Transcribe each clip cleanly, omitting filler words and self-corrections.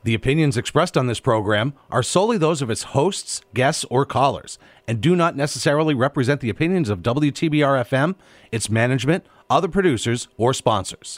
The opinions expressed on this program are solely those of its hosts, guests, or callers, and do not necessarily represent the opinions of WTBR-FM, its management, other producers, or sponsors.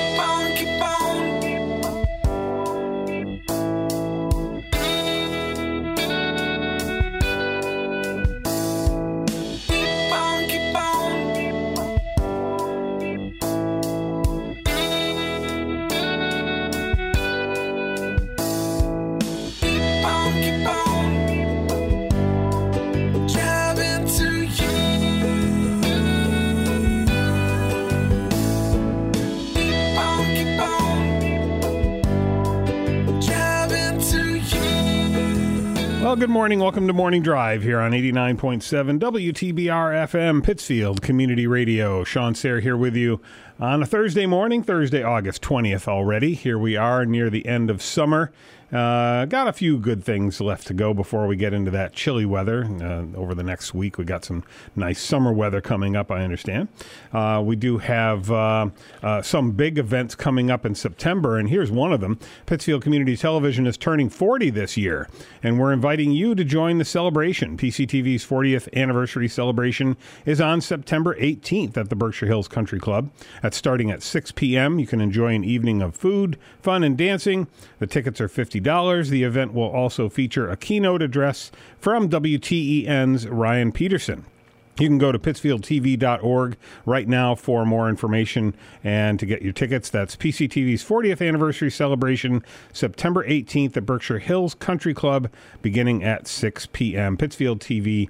Well, good morning. Welcome to Morning Drive here on 89.7 WTBR-FM, Pittsfield Community Radio. Sean Sayre here with you on a Thursday morning, Thursday, August 20th already. Here we are near the end of summer. Got a few good things left to go before we get into that chilly weather. Over the next week, we got some nice summer weather coming up, I understand. We do have some big events coming up in September, and here's one of them. Pittsfield Community Television is turning 40 this year, and we're inviting you to join the celebration. PCTV's 40th anniversary celebration is on September 18th at the Berkshire Hills Country Club. That's starting at 6 p.m. You can enjoy an evening of food, fun, and dancing. The tickets are $50. The event will also feature a keynote address from WTEN's Ryan Peterson. You can go to pittsfieldtv.org right now for more information and to get your tickets. That's PCTV's 40th anniversary celebration, September 18th at Berkshire Hills Country Club, beginning at 6 p.m. pittsfieldtv.org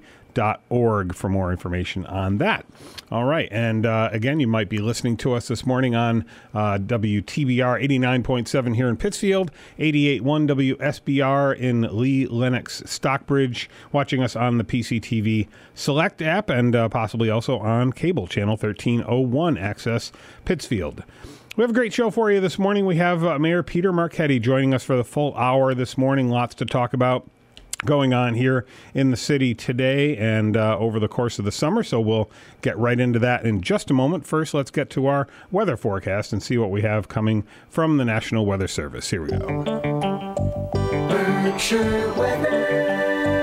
for more information on that. All right, and again, you might be listening to us this morning on WTBR 89.7 here in Pittsfield, 88.1 WSBR in Lee, Lenox, Stockbridge, watching us on the PCTV Select app, and possibly also on cable channel 1301 Access Pittsfield. We have a great show for you this morning. We have Mayor Peter Marchetti joining us for the full hour this morning. Lots to talk about going on here in the city today and over the course of the summer, so we'll get right into that in just a moment. First, let's get to our weather forecast and see what we have coming from the National Weather Service. Here we go. Berkshire weather.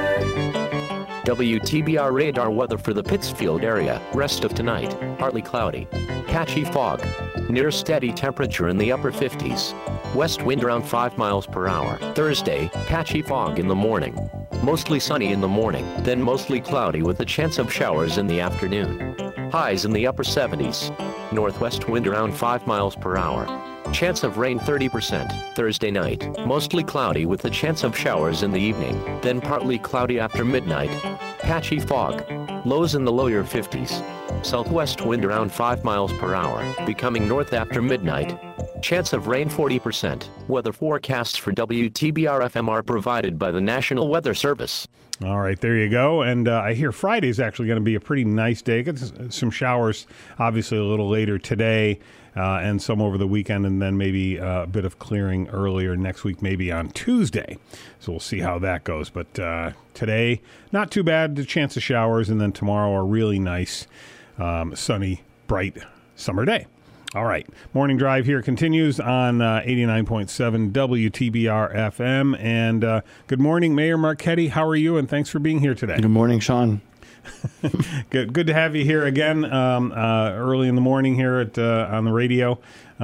WTBR radar weather for the Pittsfield area. Rest of tonight, partly cloudy. Patchy fog. Near steady temperature in the upper 50s. West wind around 5 miles per hour. Thursday, patchy fog in the morning. Mostly sunny in the morning, then mostly cloudy with a chance of showers in the afternoon. Highs in the upper 70s. Northwest wind around 5 miles per hour. Chance of rain 30%. Thursday night, mostly cloudy with a chance of showers in the evening, then partly cloudy after midnight. Patchy fog. Lows in the lower 50s. Southwest wind around 5 miles per hour, becoming north after midnight. Chance of rain 40%. Weather forecasts for WTBR-FM are provided by the National Weather Service. All right, there you go. And I hear Friday's actually going to be a pretty nice day. Get some showers, obviously a little later today, and some over the weekend, and then maybe a bit of clearing earlier next week, maybe on Tuesday. So we'll see how that goes. But today, not too bad, the chance of showers, and then tomorrow a really nice, sunny, bright summer day. All right. Morning Drive here continues on 89.7 WTBR-FM. And good morning, Mayor Marchetti. How are you? And thanks for being here today. Good morning, Sean. Good to have you here again early in the morning here at on the radio.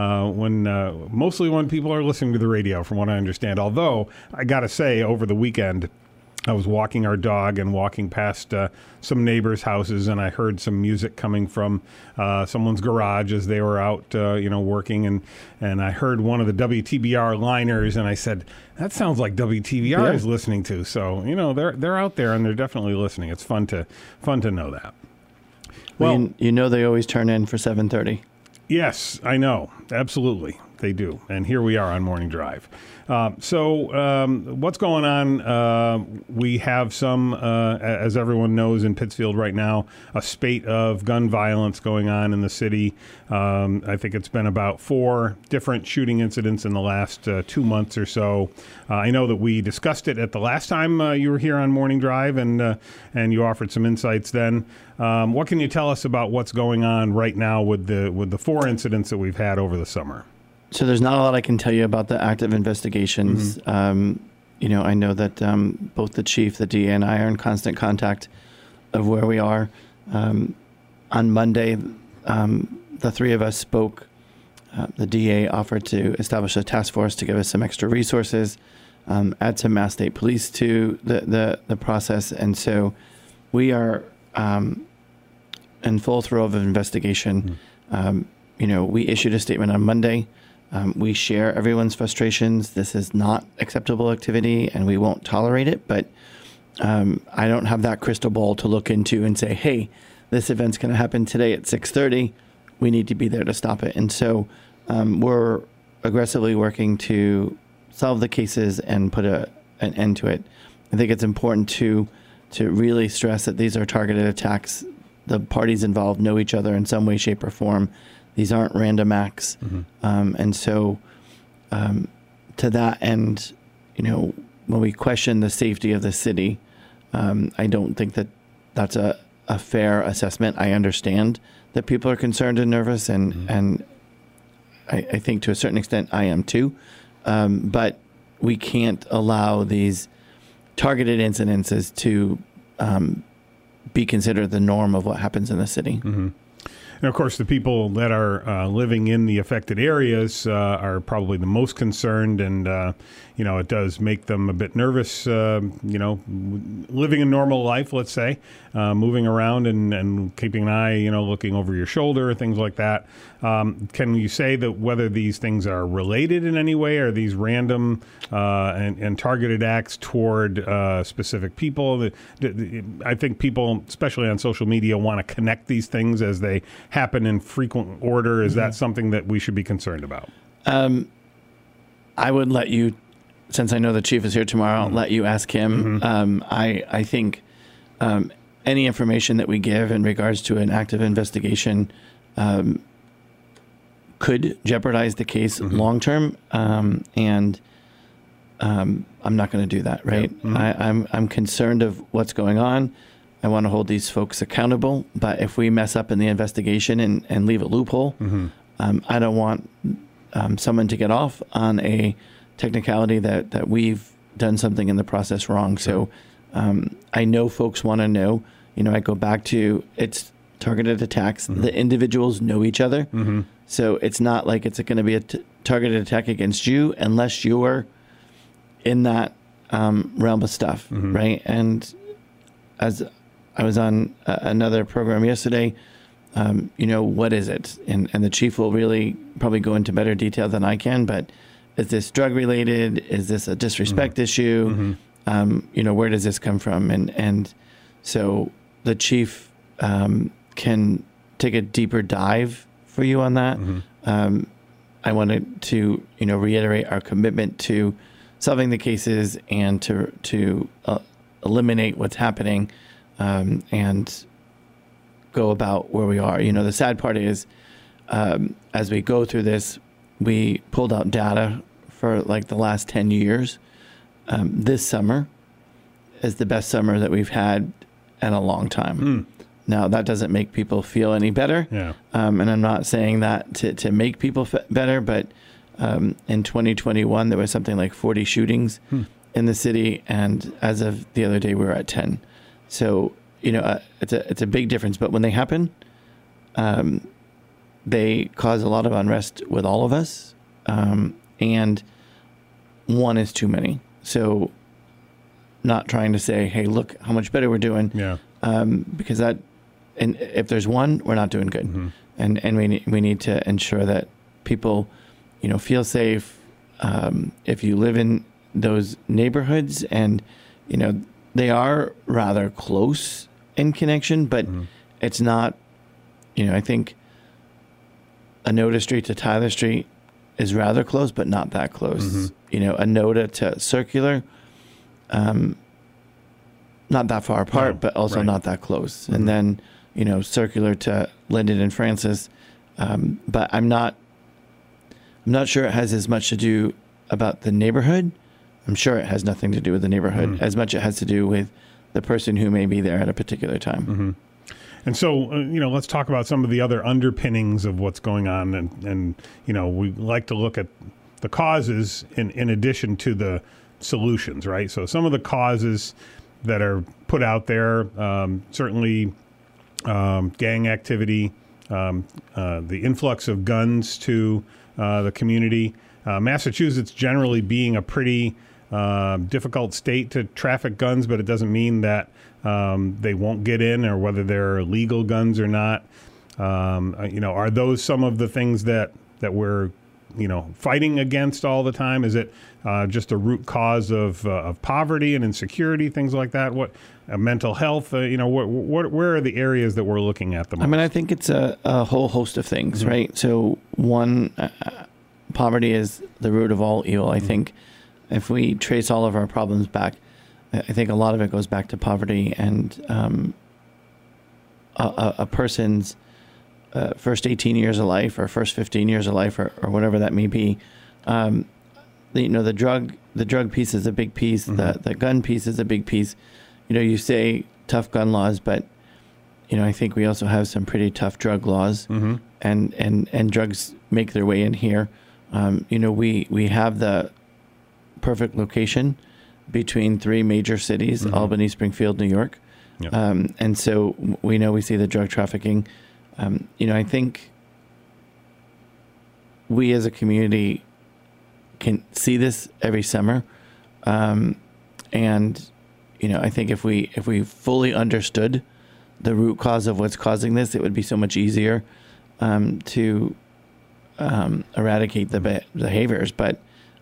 Mostly when people are listening to the radio, from what I understand. Although, I got to say, over the weekend, I was walking our dog and walking past some neighbors' houses, and I heard some music coming from someone's garage as they were out, working. And I heard one of the WTBR liners, and I said, "That sounds like WTBR is listening to." So they're out there and they're definitely listening. It's fun to know that. Well, they always turn in for 7:30. Yes, I know. Absolutely. They do. And here we are on Morning Drive. So what's going on? We have some, as everyone knows in Pittsfield right now, a spate of gun violence going on in the city. I think it's been about 4 different shooting incidents in the last 2 months or so. I know that we discussed it at the last time you were here on Morning Drive, and you offered some insights then. What can you tell us about what's going on right now with the 4 incidents that we've had over the summer? So there's not a lot I can tell you about the active investigations. I know that both the chief, the DA, and I are in constant contact of where we are. On Monday, the three of us spoke. The DA offered to establish a task force to give us some extra resources, add some Mass State Police to the process. And so we are in full throw of an investigation. We issued a statement on Monday. We share everyone's frustrations. This is not acceptable activity, and we won't tolerate it. But I don't have that crystal ball to look into and say, hey, this event's going to happen today at 6:30. We need to be there to stop it. And so we're aggressively working to solve the cases and put an end to it. I think it's important to really stress that these are targeted attacks. The parties involved know each other in some way, shape, or form. These aren't random acts. And so to that end, when we question the safety of the city, I don't think that that's a fair assessment. I understand that people are concerned and nervous, and I think to a certain extent I am too. But we can't allow these targeted incidences to be considered the norm of what happens in the city. And, of course, the people that are living in the affected areas are probably the most concerned, and, it does make them a bit nervous, living a normal life, let's say, moving around and keeping an eye, looking over your shoulder, things like that. Can you say that whether these things are related in any way? Are these random and targeted acts toward specific people? I think people, especially on social media, want to connect these things as they happen in frequent order. Is that something that we should be concerned about? I would let you, since I know the chief is here tomorrow, I'll let you ask him. I think any information that we give in regards to an active investigation could jeopardize the case long term, and I'm not going to do that. Right? I'm concerned of what's going on. I want to hold these folks accountable. But if we mess up in the investigation and leave a loophole, I don't want someone to get off on a technicality that we've done something in the process wrong. So I know folks want to know. I go back to it's targeted attacks. The individuals know each other. So it's not like it's going to be a targeted attack against you unless you're in that realm of stuff, right? And as I was on another program yesterday, what is it? And the chief will really probably go into better detail than I can, but is this drug related? Is this a disrespect issue? Where does this come from? And so the chief can take a deeper dive for you on that. I wanted to, reiterate our commitment to solving the cases and to eliminate what's happening and go about where we are. The sad part is, as we go through this, we pulled out data for like the last 10 years. This summer is the best summer that we've had in a long time. Now, that doesn't make people feel any better. And I'm not saying that to make people better, but in 2021, there was something like 40 shootings in the city. And as of the other day, we were at 10. So, it's a big difference. But when they happen, they cause a lot of unrest with all of us. And one is too many. So not trying to say, hey, look how much better we're doing. Because that, and if there's one, we're not doing good. And we need to ensure that people, feel safe. If you live in those neighborhoods and, they are rather close in connection, but it's not, I think Anoda Street to Tyler Street is rather close, but not that close. Anoda to Circular, not that far apart, but also not that close. And then, Circular to Linden and Francis. But I'm not sure it has as much to do about the neighborhood. I'm sure it has nothing to do with the neighborhood as much as it has to do with the person who may be there at a particular time. And so, let's talk about some of the other underpinnings of what's going on. And we like to look at the causes in addition to the solutions, right? So some of the causes that are put out there, certainly gang activity, the influx of guns to the community. Massachusetts generally being a pretty difficult state to traffic guns, but it doesn't mean that they won't get in, or whether they're legal guns or not. Are those some of the things that we're fighting against all the time? Is it just a root cause of poverty and insecurity, things like that? What mental health? Where are the areas that we're looking at the most? I mean, I think it's a whole host of things, right? So one, poverty is the root of all evil. I think if we trace all of our problems back, I think a lot of it goes back to poverty and a person's first 18 years of life, or first 15 years of life, or whatever that may be. The drug piece is a big piece. The gun piece is a big piece. You say tough gun laws, but I think we also have some pretty tough drug laws, and drugs make their way in here. We have the perfect location between three major cities: Albany, Springfield, New York. Yep. And so we see the drug trafficking. I think we as a community can see this every summer. I think if we fully understood the root cause of what's causing this, it would be so much easier to eradicate the behaviors. But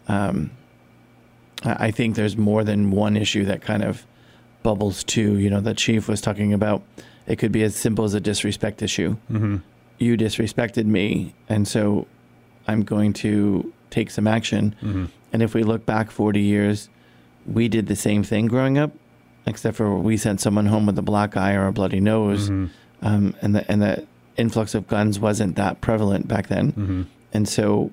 I think there's more than one issue that kind of bubbles too. The chief was talking about it could be as simple as a disrespect issue. You disrespected me, and so I'm going to take some action. And if we look back 40 years, we did the same thing growing up, except for we sent someone home with a black eye or a bloody nose, and the influx of guns wasn't that prevalent back then. And so,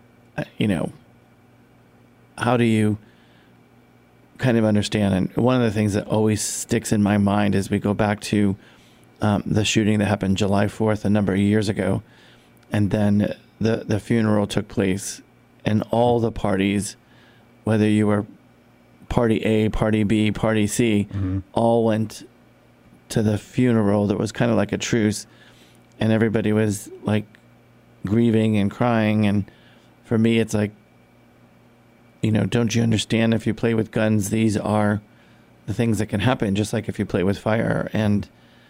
how do you kind of understand? And one of the things that always sticks in my mind is we go back to the shooting that happened July 4th a number of years ago, and then the funeral took place, and all the parties, whether you were party A, party B, party C, all went to the funeral. That was kind of like a truce, and everybody was like grieving and crying. And for me, it's like, don't you understand? If you play with guns, these are the things that can happen, just like if you play with fire. And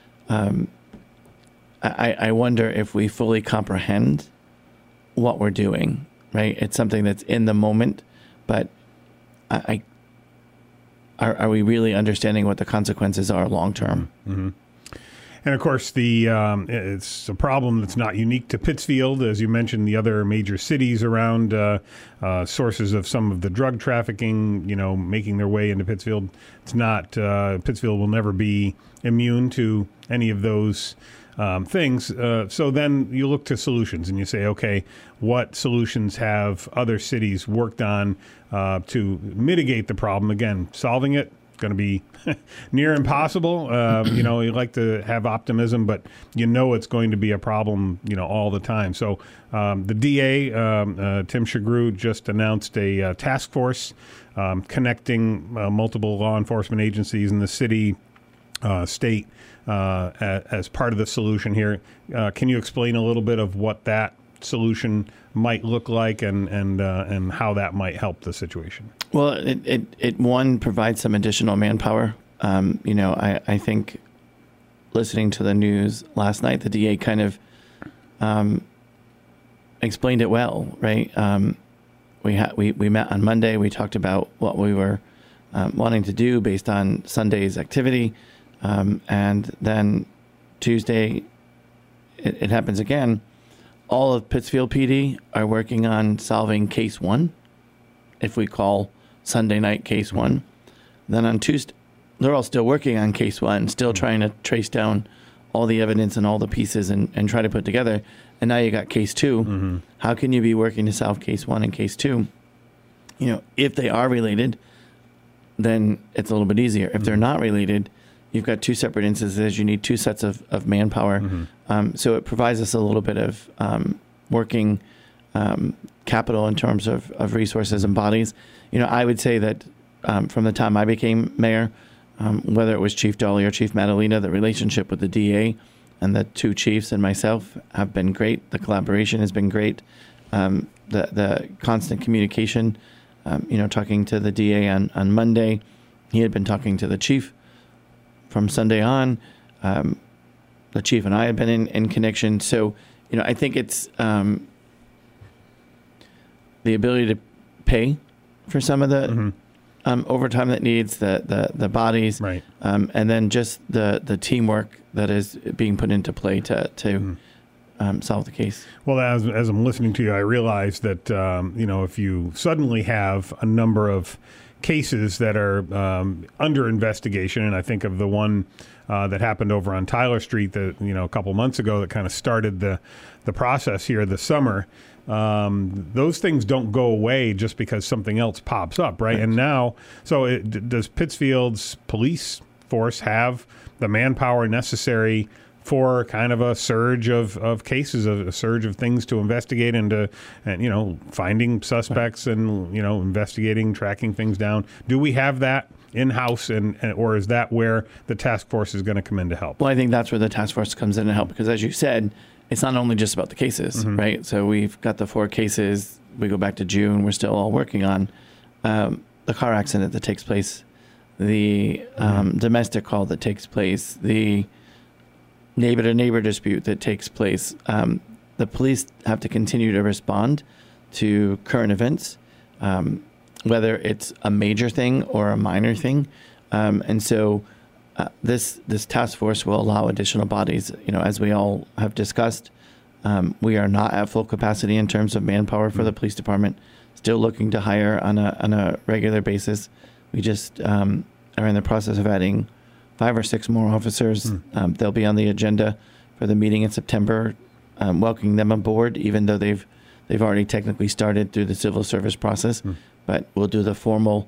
I wonder if we fully comprehend what we're doing, right? It's something that's in the moment, but are we really understanding what the consequences are long term? And of course, it's a problem that's not unique to Pittsfield. As you mentioned, the other major cities around, sources of some of the drug trafficking, making their way into Pittsfield. It's not, Pittsfield will never be immune to any of those things. So then you look to solutions and you say, okay, what solutions have other cities worked on to mitigate the problem? Again, solving it going to be near impossible. You like to have optimism, but it's going to be a problem, all the time. So the DA, Tim Sughrue, just announced a task force connecting multiple law enforcement agencies in the city, state, as part of the solution here. Can you explain a little bit of what that solution might look like and how that might help the situation? Well, it one provides some additional manpower. I think listening to the news last night, the DA kind of explained it well, right? We met on Monday. We talked about what we were wanting to do based on Sunday's activity, and then Tuesday it happens again. All of Pittsfield PD are working on solving case one, if we call Sunday night case one. Then on Tuesday, they're all still working on case one, still trying to trace down all the evidence and all the pieces and try to put together. And now you got case two. How can you be working to solve case one and case two? If they are related, then it's a little bit easier. If they're not related, you've got two separate instances. You need two sets of manpower. So it provides us a little bit of working capital in terms of resources and bodies. I would say that from the time I became mayor, whether it was Chief Dolly or Chief Madalena, the relationship with the DA and the two chiefs and myself have been great. The collaboration has been great. The constant communication, talking to the DA on Monday, he had been talking to the chief from Sunday on. The chief and I had been in connection. So, I think it's the ability to pay for some of the overtime that needs, the bodies, right. And then just the teamwork that is being put into play to solve the case. Well, as I'm listening to you, I realize that, if you suddenly have a number of cases that are under investigation, and I think of the one that happened over on Tyler Street that, a couple months ago that kind of started the process here this summer, those things don't go away just because something else pops up, right? And now, does Pittsfield's police force have the manpower necessary for kind of a surge of cases, a surge of things to investigate and finding suspects and, investigating, tracking things down? Do we have that in-house, or is that where the task force is going to come in to help? Well, I think that's where the task force comes in to help because, as you said, it's not only just about the cases, right? So we've got the 4 cases. We go back to June. We're still all working on the car accident that takes place, the domestic call that takes place, the neighbor-to-neighbor dispute that takes place. The police have to continue to respond to current events, whether it's a major thing or a minor thing. And so this task force will allow additional bodies. As we all have discussed, we are not at full capacity in terms of manpower for the police department. Still looking to hire on a regular basis. We just are in the process of adding 5 or 6 more officers. They'll be on the agenda for the meeting in September, welcoming them aboard, even though they've already technically started through the civil service process. But we'll do the formal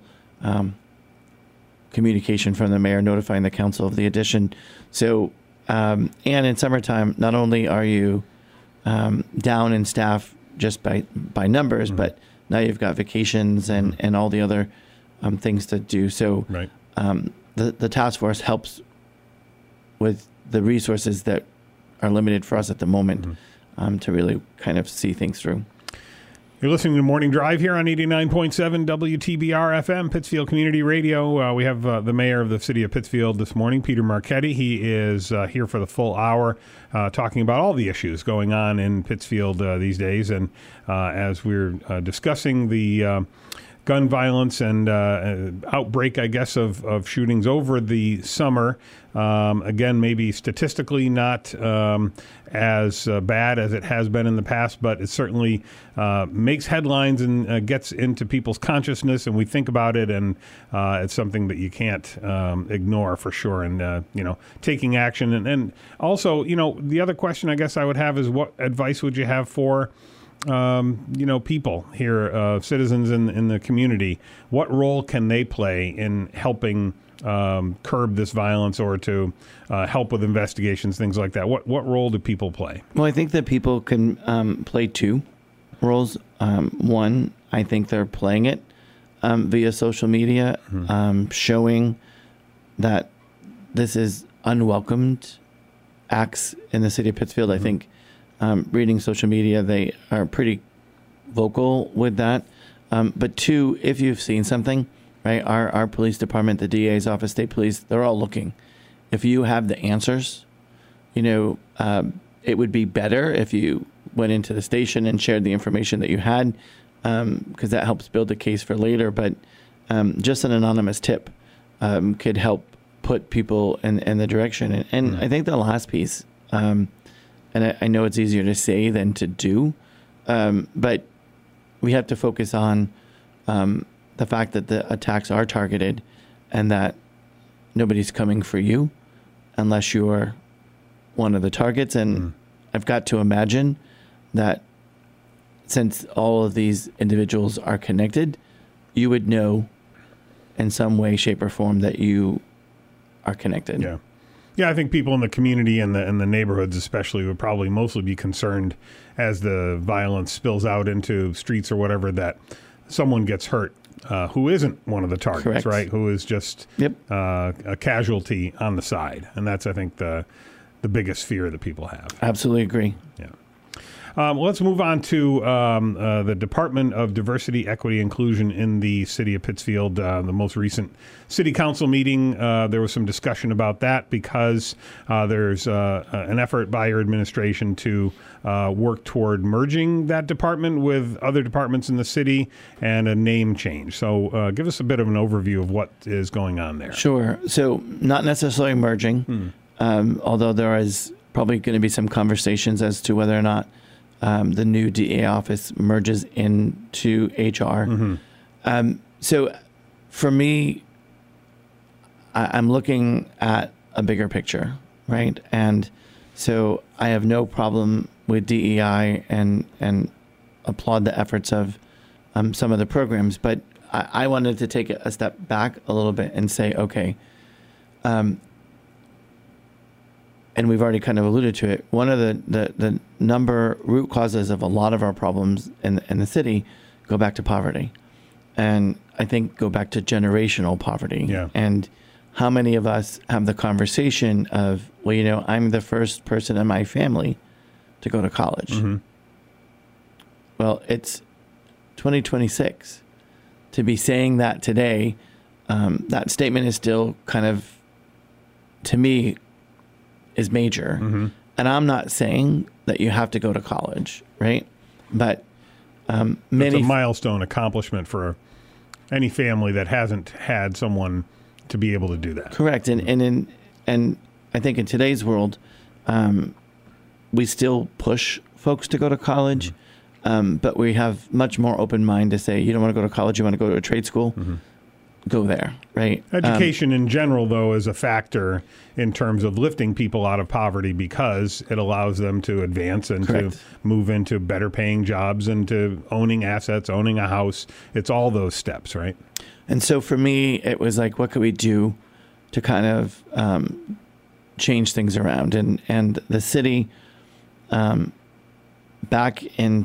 communication from the mayor notifying the council of the addition. So, and in summertime, not only are you down in staff just by numbers, but now you've got vacations and all the other things to do. So right. The task force helps with the resources that are limited for us at the moment to really kind of see things through. You're listening to Morning Drive here on 89.7 WTBR FM, Pittsfield Community Radio. We have the mayor of the city of Pittsfield this morning, Peter Marchetti. He is here for the full hour talking about all the issues going on in Pittsfield these days. And as we're discussing the gun violence and outbreak, I guess, of shootings over the summer. Again, maybe statistically not as bad as it has been in the past, but it certainly makes headlines and gets into people's consciousness, and we think about it, and it's something that you can't ignore for sure, and, taking action. And also, the other question I guess I would have is what advice would you have for people here, citizens in the community? What role can they play in helping curb this violence or to help with investigations, things like that? What role do people play? Well, I think that people can play 2 roles. One, I think they're playing it via social media, showing that this is unwelcomed acts in the city of Pittsfield. I think reading social media, they are pretty vocal with that. But 2, if you've seen something, right, our police department, the DA's office, state police, they're all looking. If you have the answers, it would be better if you went into the station and shared the information that you had, because that helps build a case for later. But just an anonymous tip could help put people in the direction. And I think the last piece, and I know it's easier to say than to do, but we have to focus on the fact that the attacks are targeted and that nobody's coming for you unless you're one of the targets. And I've got to imagine that since all of these individuals are connected, you would know in some way, shape, or form that you are connected. Yeah. Yeah, I think people in the community and the neighborhoods especially would probably mostly be concerned as the violence spills out into streets or whatever that someone gets hurt who isn't one of the targets, Correct. right? Who is just a casualty on the side. And that's, I think, the biggest fear that people have. Absolutely agree. Yeah. Let's move on to the Department of Diversity, Equity, Inclusion in the city of Pittsfield. The most recent city council meeting, there was some discussion about that because there's an effort by your administration to work toward merging that department with other departments in the city and a name change. So give us a bit of an overview of what is going on there. Sure. So not necessarily merging, although there is probably going to be some conversations as to whether or not the new DA office merges into HR. So for me, I'm looking at a bigger picture, right? And so I have no problem with DEI and applaud the efforts of some of the programs. But I wanted to take a step back a little bit and say, okay, and we've already kind of alluded to it, one of the root causes of a lot of our problems in the city go back to poverty. And I think go back to generational poverty. Yeah. And how many of us have the conversation of, well, I'm the first person in my family to go to college. Well, it's 2026. To be saying that today, that statement is still kind of, to me, is major. And I'm not saying that you have to go to college, right? But it's a milestone accomplishment for any family that hasn't had someone to be able to do that. Correct. And I think in today's world, we still push folks to go to college, but we have much more open mind to say, you don't want to go to college, you want to go to a trade school, go there, right? Education in general, though, is a factor in terms of lifting people out of poverty because it allows them to advance and Correct. to move into better paying jobs and to owning assets, owning a house. It's all those steps, right? And so for me, it was like, what could we do to kind of change things around? And the city, back in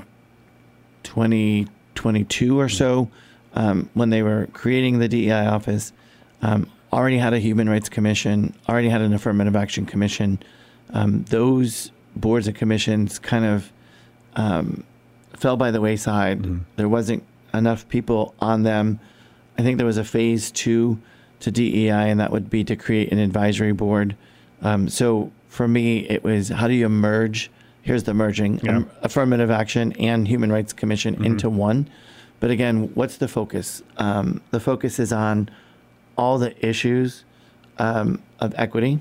2022 or so, when they were creating the DEI office, already had a Human Rights Commission, already had an Affirmative Action Commission. Those boards and commissions kind of fell by the wayside. There wasn't enough people on them. I think there was a phase 2 to DEI, and that would be to create an advisory board. So for me, it was, how do you merge? Here's the merging, Affirmative Action and Human Rights Commission into one. But again, what's the focus? The focus is on all the issues of equity,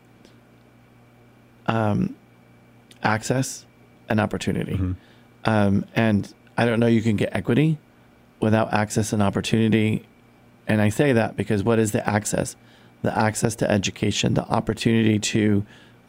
access, and opportunity. And I don't know you can get equity without access and opportunity. And I say that because what is the access? The access to education, the opportunity to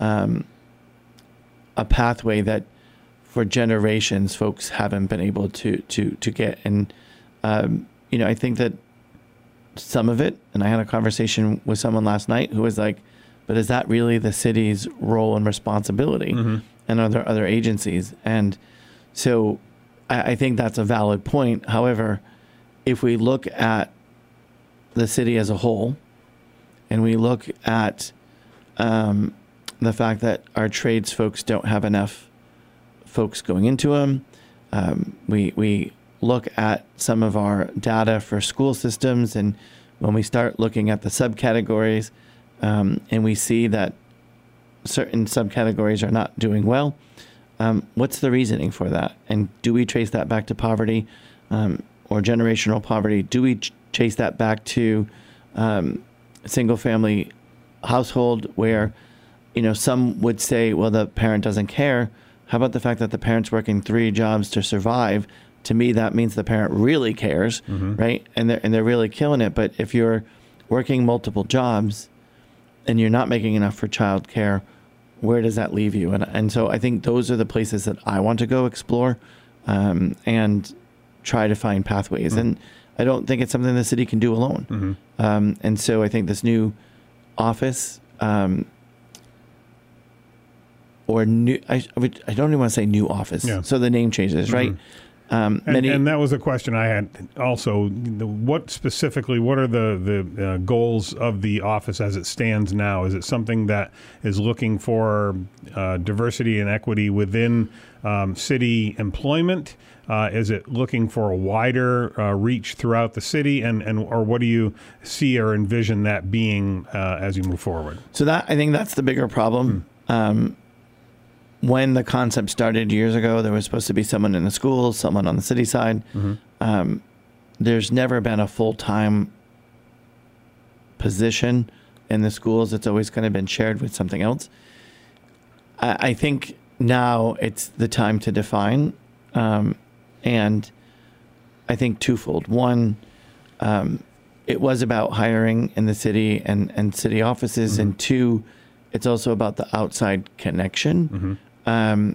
a pathway that for generations folks haven't been able to get. And, I think that some of it, and I had a conversation with someone last night who was like, but is that really the city's role and responsibility? And are there other agencies? And so I think that's a valid point. However, if we look at the city as a whole, and we look at the fact that our trades folks don't have enough folks going into them, we look at some of our data for school systems, and when we start looking at the subcategories, and we see that certain subcategories are not doing well, what's the reasoning for that? And do we trace that back to poverty or generational poverty? Do we chase that back to single-family household where, some would say, well, the parent doesn't care. How about the fact that the parent's working 3 jobs to survive? To me, that means the parent really cares, right? And they're really killing it. But if you're working multiple jobs and you're not making enough for childcare, where does that leave you? And so I think those are the places that I want to go explore and try to find pathways. And I don't think it's something the city can do alone. And so I think this new office, or new. I don't even want to say new office. Yeah. So the name changes, right? And that was a question I had also. What specifically, what are the goals of the office as it stands now? Is it something that is looking for diversity and equity within city employment? Is it looking for a wider reach throughout the city? Or what do you see or envision that being as you move forward? So I think that's the bigger problem. When the concept started years ago, there was supposed to be someone in the schools, someone on the city side. There's never been a full-time position in the schools. It's always kind of been shared with something else. I think now it's the time to define, and I think twofold. One, it was about hiring in the city and city offices, and two, it's also about the outside connection. I'm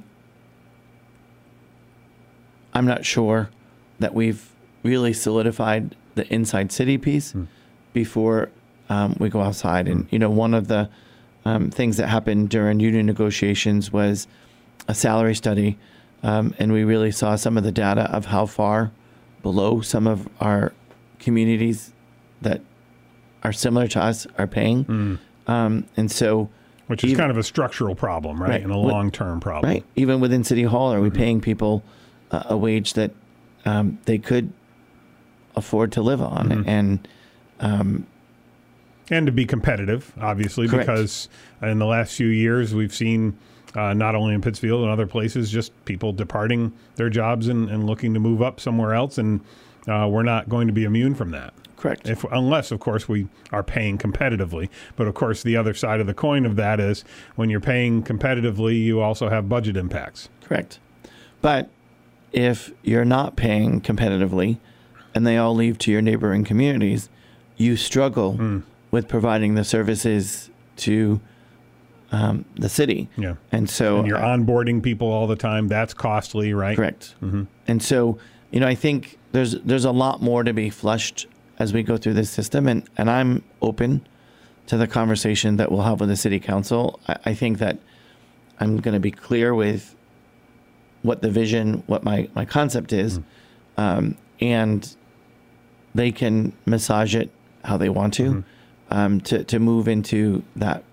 not sure that we've really solidified the inside city piece before we go outside. And, one of the things that happened during union negotiations was a salary study, and we really saw some of the data of how far below some of our communities that are similar to us are paying. And so... Which is kind of a structural problem, right? And a long-term problem. Right. Even within City Hall, are we paying people a wage that they could afford to live on? And to be competitive, obviously, correct. Because in the last few years, we've seen not only in Pittsfield and other places, just people departing their jobs and looking to move up somewhere else. And we're not going to be immune from that. Correct. Unless, of course, we are paying competitively. But, of course, the other side of the coin of that is when you're paying competitively, you also have budget impacts. Correct. But if you're not paying competitively and they all leave to your neighboring communities, you struggle with providing the services to the city. Yeah. And you're onboarding people all the time. That's costly, right? Correct. And so, I think there's a lot more to be flushed as we go through this system, and I'm open to the conversation that we'll have with the city council. I think that I'm going to be clear with what the vision, what my concept is, and they can massage it how they want to move into that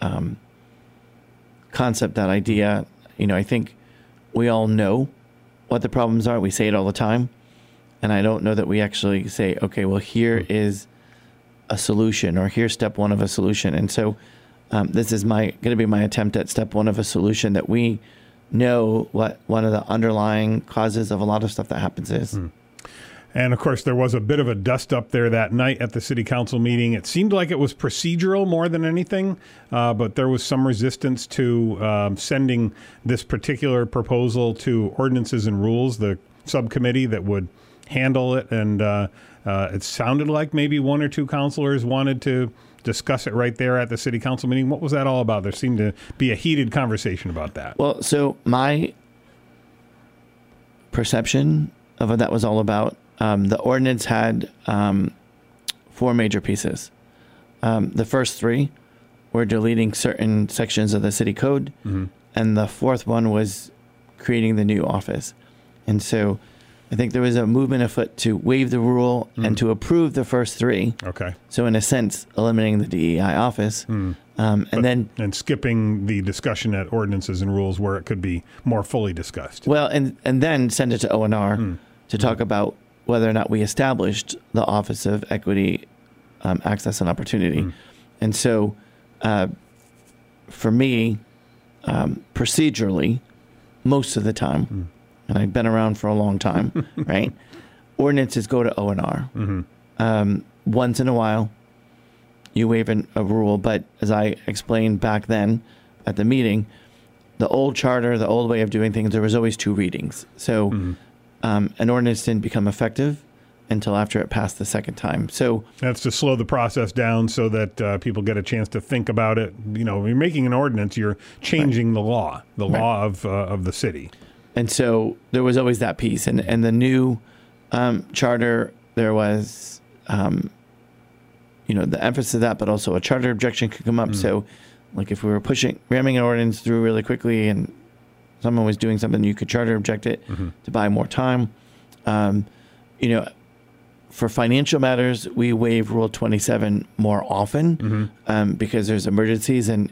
concept, that idea. I think we all know what the problems are. We say it all the time. And I don't know that we actually say, okay, well, here is a solution, or here's step one of a solution. And so this is going to be my attempt at step one of a solution, that we know what one of the underlying causes of a lot of stuff that happens is. And, of course, there was a bit of a dust-up there that night at the city council meeting. It seemed like it was procedural more than anything, but there was some resistance to sending this particular proposal to Ordinances and Rules, the subcommittee that would handle it. And it sounded like maybe one or two councilors wanted to discuss it right there at the city council meeting. What was that all about? There seemed to be a heated conversation about that. Well, so my perception of what that was all about, the ordinance had 4 major pieces. The first 3 were deleting certain sections of the city code, and the fourth one was creating the new office. And so I think there was a movement afoot to waive the rule and to approve the first 3. Okay. So in a sense, eliminating the DEI office, and skipping the discussion at Ordinances and Rules where it could be more fully discussed. Well, and then send it to O&R to talk about whether or not we established the Office of Equity, Access, and Opportunity. And so, for me, procedurally, most of the time, and I've been around for a long time, right? Ordinances go to O&R. Once in a while, you waive a rule, but as I explained back then at the meeting, the old charter, the old way of doing things, there was always 2 readings. So an ordinance didn't become effective until after it passed the second time. So that's to slow the process down so that people get a chance to think about it. When you're making an ordinance, you're changing the law of the city. And so there was always that piece. And the new charter, there was, the emphasis of that, but also a charter objection could come up. So, like if we were ramming an ordinance through really quickly and someone was doing something, you could charter object it to buy more time. For financial matters, we waive Rule 27 more often because there's emergencies, and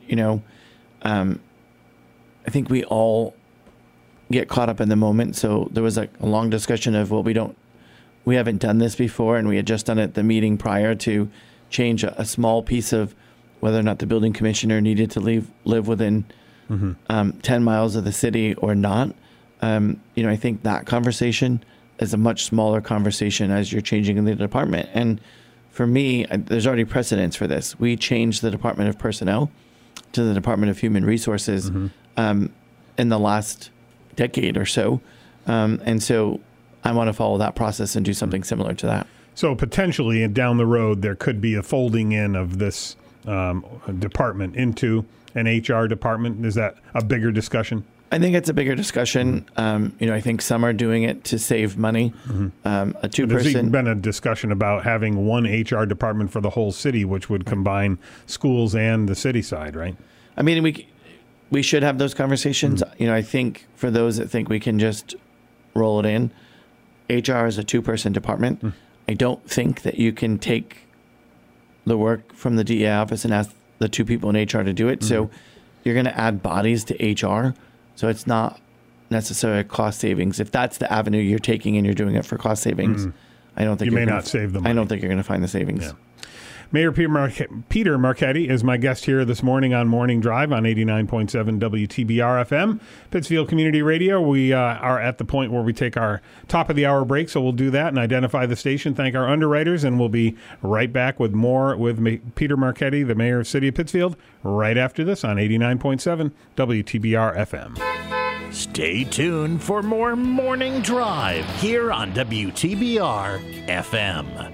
I think we all get caught up in the moment. So there was a long discussion of, well, we haven't done this before, and we had just done it at the meeting prior to change a small piece of whether or not the building commissioner needed to live within 10 miles of the city or not. I think that conversation is a much smaller conversation as you're changing in the department. And for me, there's already precedence for this. We changed the Department of Personnel to the Department of Human Resources in the last decade or so. And so I want to follow that process and do something similar to that. So potentially down the road, there could be a folding in of this department into an HR department. Is that a bigger discussion? I think it's a bigger discussion. I think some are doing it to save money. A two-person. There's even been a discussion about having one HR department for the whole city, which would combine schools and the city side, right? I mean, we should have those conversations. I think for those that think we can just roll it in, HR is a two-person department. I don't think that you can take the work from the DEA office and ask the two people in HR to do it. So you're going to add bodies to HR. So it's not necessarily cost savings. If that's the avenue you're taking and you're doing it for cost savings, I don't think you may not save them. I don't think you're going to find the savings. Yeah. Mayor Peter Marchetti is my guest here this morning on Morning Drive on 89.7 WTBR FM, Pittsfield Community Radio. We are at the point where we take our top of the hour break, so we'll do that and identify the station, thank our underwriters, and we'll be right back with more with Peter Marchetti, the mayor of City of Pittsfield, right after this on 89.7 WTBR FM. Stay tuned for more Morning Drive here on WTBR FM.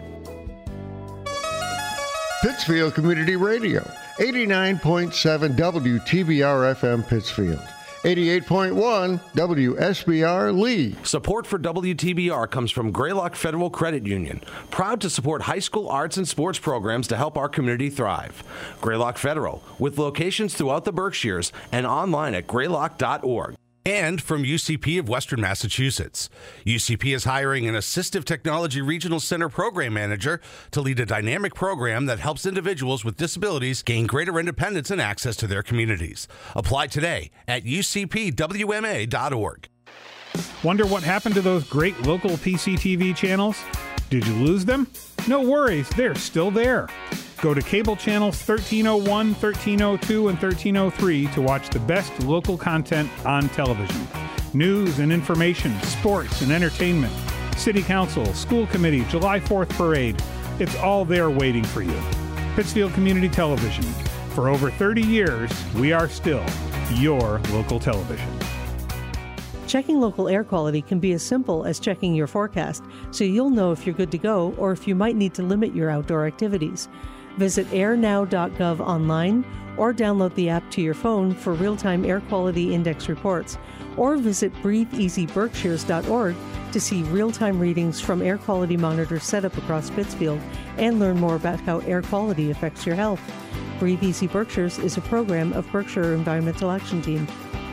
Pittsfield Community Radio, 89.7 WTBR FM Pittsfield, 88.1 WSBR Lee. Support for WTBR comes from Greylock Federal Credit Union, proud to support high school arts and sports programs to help our community thrive. Greylock Federal, with locations throughout the Berkshires and online at greylock.org. And from UCP of Western Massachusetts. UCP is hiring an Assistive Technology Regional Center Program Manager to lead a dynamic program that helps individuals with disabilities gain greater independence and access to their communities. Apply today at ucpwma.org. Wonder what happened to those great local PCTV channels? Did you lose them? No worries, they're still there. Go to cable channels 1301, 1302, and 1303 to watch the best local content on television. News and information, sports and entertainment, city council, school committee, July 4th parade. It's all there waiting for you. Pittsfield Community Television. For over 30 years, we are still your local television. Checking local air quality can be as simple as checking your forecast, so you'll know if you're good to go or if you might need to limit your outdoor activities. Visit airnow.gov online or download the app to your phone for real-time air quality index reports, or visit breatheasyberkshires.org to see real-time readings from air quality monitors set up across Pittsfield and learn more about how air quality affects your health. Breathe Easy Berkshires is a program of Berkshire Environmental Action Team.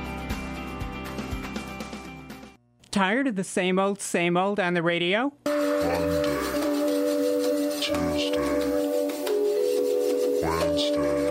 Tired of the same old on the radio? Monday, Tuesday, Wednesday.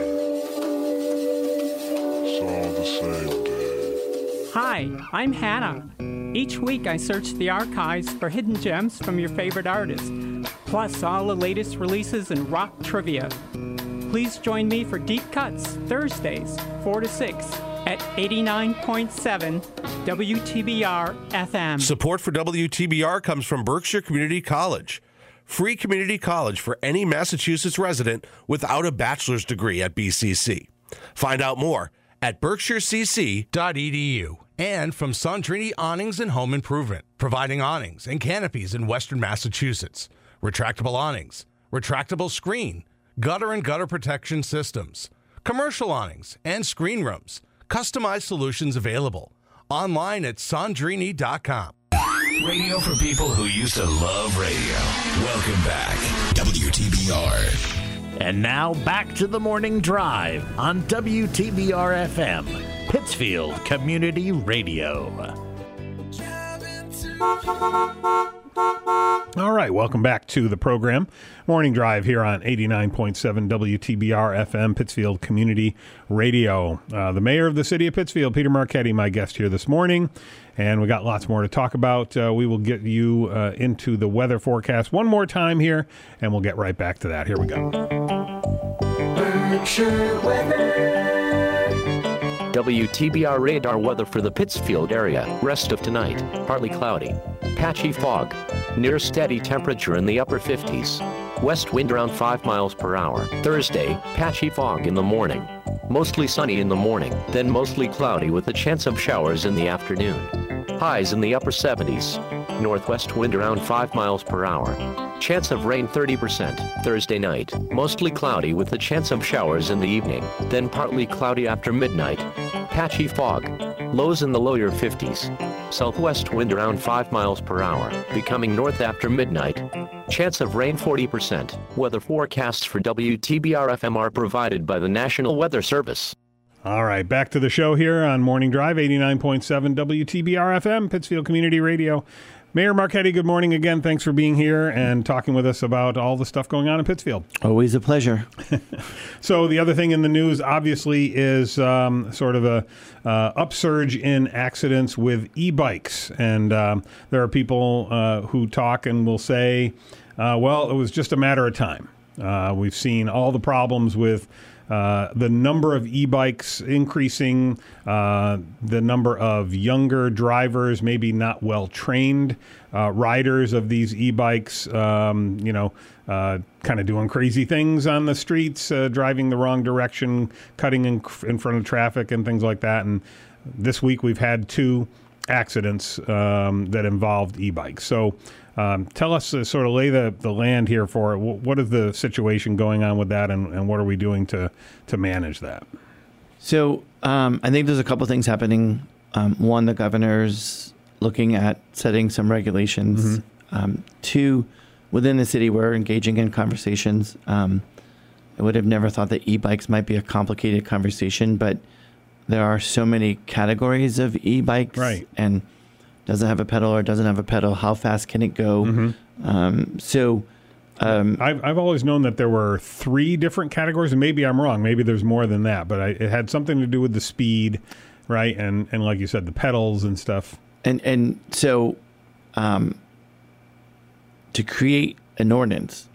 It's all the same day. Hi, I'm Hannah. Each week I search the archives for hidden gems from your favorite artists, plus all the latest releases in rock trivia. Please join me for Deep Cuts, Thursdays, 4 to 6, at 89.7 WTBR FM. Support for WTBR comes from Berkshire Community College. Free community college for any Massachusetts resident without a bachelor's degree at BCC. Find out more at berkshirecc.edu. And from Sandrini Awnings and Home Improvement, providing awnings and canopies in Western Massachusetts. Retractable awnings, retractable screen, gutter and gutter protection systems, commercial awnings and screen rooms. Customized solutions available. Online at Sandrini.com. Radio for people who used to love radio. Welcome back, WTBR. And now back to the morning drive on WTBR FM, Pittsfield Community Radio. All right, welcome back to the program. Morning Drive here on 89.7 WTBR FM, Pittsfield Community Radio. The mayor of the city of Pittsfield, Peter Marchetti, my guest here this morning, and we got lots more to talk about. We will get you into the weather forecast one more time here, and we'll get right back to that. Here we go. Berkshire weather. WTBR radar weather for the Pittsfield area. Rest of tonight, partly cloudy. Patchy fog. Near steady temperature in the upper 50s. West wind around 5 miles per hour. Thursday, patchy fog in the morning. Mostly sunny in the morning, then mostly cloudy with a chance of showers in the afternoon. Highs in the upper 70s. Northwest wind around 5 miles per hour. Chance of rain 30% Thursday night. Mostly cloudy with a chance of showers in the evening, then partly cloudy after midnight. Patchy fog. Lows in the lower 50s. Southwest wind around 5 miles per hour, becoming north after midnight. Chance of rain 40%. Weather forecasts for WTBR-FM are provided by the National Weather Service. All right, back to the show here on Morning Drive, 89.7 WTBR-FM, Pittsfield Community Radio. Mayor Marchetti, good morning again. Thanks for being here and talking with us about all the stuff going on in Pittsfield. Always a pleasure. So the other thing in the news, obviously, is sort of a upsurge in accidents with e-bikes. And there are people who talk and will say, well, it was just a matter of time. We've seen all the problems with the number of e-bikes increasing, the number of younger drivers, maybe not well-trained riders of these e-bikes, kind of doing crazy things on the streets, driving the wrong direction, cutting in front of traffic and things like that. And this week we've had 2 accidents that involved e-bikes. So tell us, sort of lay the land here for it. What is the situation going on with that, and what are we doing to manage that? So I think there's a couple things happening. One, the governor's looking at setting some regulations. Mm-hmm. 2, within the city, we're engaging in conversations. I would have never thought that e-bikes might be a complicated conversation, but there are so many categories of e-bikes. Right. And does it have a pedal or doesn't have a pedal? How fast can it go? Mm-hmm. I've always known that there were 3 different categories, and maybe I'm wrong. Maybe there's more than that, but it had something to do with the speed, right? And like you said, the pedals and stuff. And so to create an ordinance,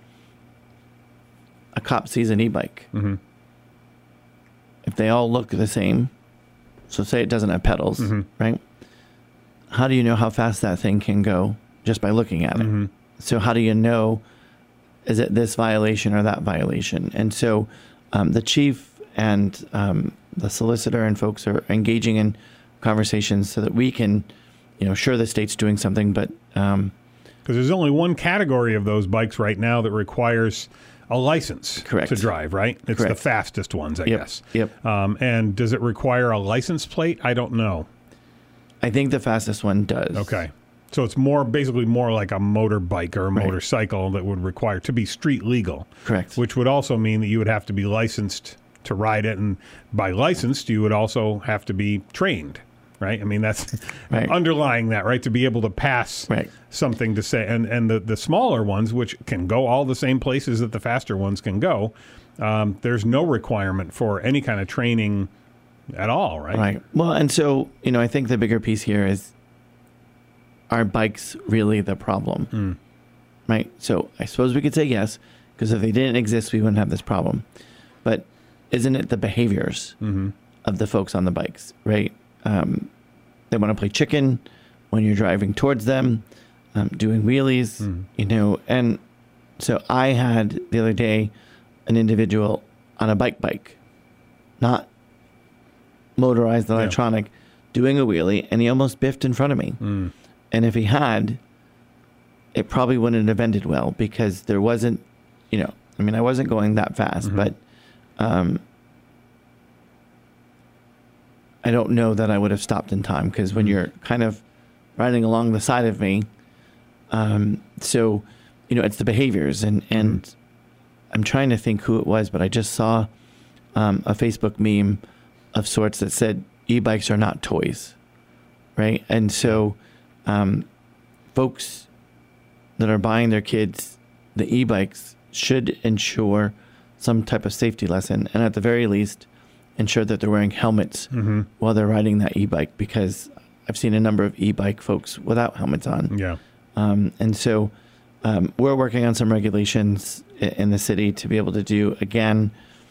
a cop sees an e-bike. Mm-hmm. If they all look the same, so say it doesn't have pedals, mm-hmm. right? How do you know how fast that thing can go just by looking at it? Mm-hmm. So how do you know, is it this violation or that violation? And so the chief and the solicitor and folks are engaging in conversations so that we can, sure the state's doing something, but... Because there's only one category of those bikes right now that requires a license to drive, right? It's Correct. the fastest ones, I guess. Yep. And does it require a license plate? I don't know. I think the fastest one does. Okay. So it's basically more like a motorbike or a motorcycle that would require to be street legal. Correct. Which would also mean that you would have to be licensed to ride it. And by licensed, you would also have to be trained, right? I mean, that's underlying that, right? To be able to pass something to say. And the smaller ones, which can go all the same places that the faster ones can go, there's no requirement for any kind of training at all, right? Right. Well, and so, I think the bigger piece here is, are bikes really the problem? Right? So I suppose we could say yes, because if they didn't exist, we wouldn't have this problem. But isn't it the behaviors of the folks on the bikes, right? They want to play chicken when you're driving towards them, doing wheelies, and so I had the other day an individual on a bike, not motorized electronic, doing a wheelie, and he almost biffed in front of me. And if he had, it probably wouldn't have ended well, because there wasn't, I wasn't going that fast, but I don't know that I would have stopped in time, because when you're kind of riding along the side of me. So, it's the behaviors, and I'm trying to think who it was, but I just saw a Facebook meme of sorts that said e-bikes are not toys, right? And so folks that are buying their kids the e-bikes should ensure some type of safety lesson, and at the very least, ensure that they're wearing helmets while they're riding that e-bike, because I've seen a number of e-bike folks without helmets on. Yeah. And so we're working on some regulations in the city to be able to do, again.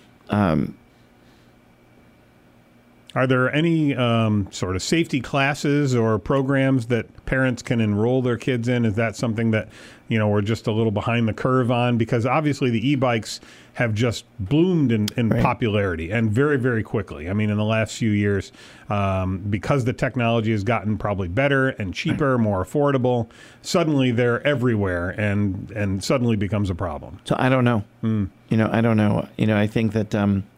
Are there any sort of safety classes or programs that parents can enroll their kids in? Is that something that, we're just a little behind the curve on? Because obviously the e-bikes have just bloomed in Right. popularity, and very, very quickly. I mean, in the last few years, because the technology has gotten probably better and cheaper, more affordable, suddenly they're everywhere, and suddenly becomes a problem. So I don't know. I don't know. I think that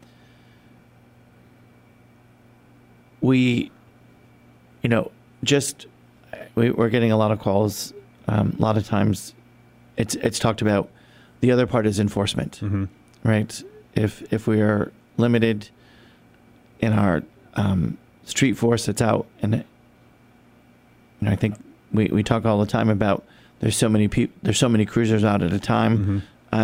we're getting a lot of calls. A lot of times it's talked about. The other part is enforcement, right? If we are limited in our street force that's out, and I think we talk all the time about there's so many cruisers out at a time.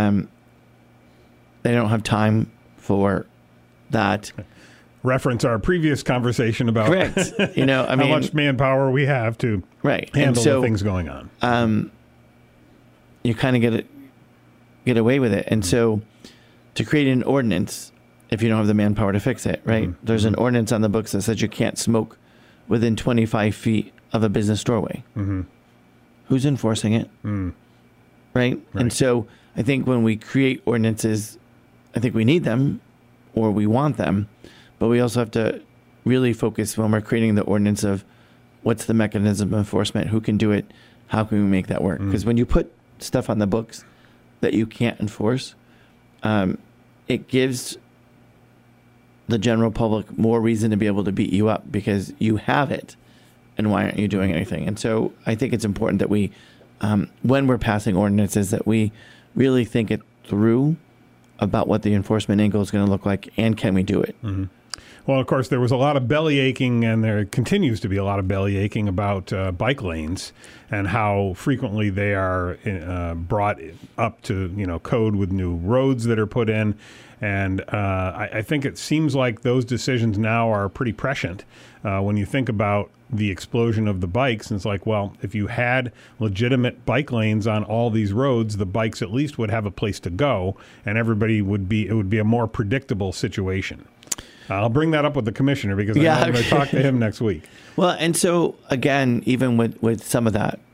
They don't have time for that. Reference our previous conversation about Correct. how much manpower we have to handle the things going on. You kind of get away with it. And so to create an ordinance, if you don't have the manpower to fix it, right? There's an ordinance on the books that says you can't smoke within 25 feet of a business doorway. Who's enforcing it? Right? And so I think when we create ordinances, I think we need them or we want them, but we also have to really focus when we're creating the ordinance of what's the mechanism of enforcement, who can do it, how can we make that work? Because when you put stuff on the books that you can't enforce, it gives the general public more reason to be able to beat you up because you have it, and why aren't you doing anything? And so I think it's important that we, when we're passing ordinances, that we really think it through about what the enforcement angle is going to look like, and can we do it? Well, of course, there was a lot of belly aching, and there continues to be a lot of belly aching about bike lanes and how frequently they are brought up to code with new roads that are put in. And I think it seems like those decisions now are pretty prescient when you think about the explosion of the bikes. And it's like, well, if you had legitimate bike lanes on all these roads, the bikes at least would have a place to go, and it would be a more predictable situation. I'll bring that up with the commissioner because I'm going to talk to him next week. Well, and so again, even with some of that,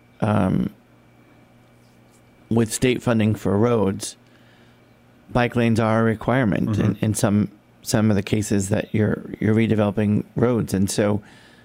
with state funding for roads, bike lanes are a requirement in some of the cases that you're redeveloping roads, and so.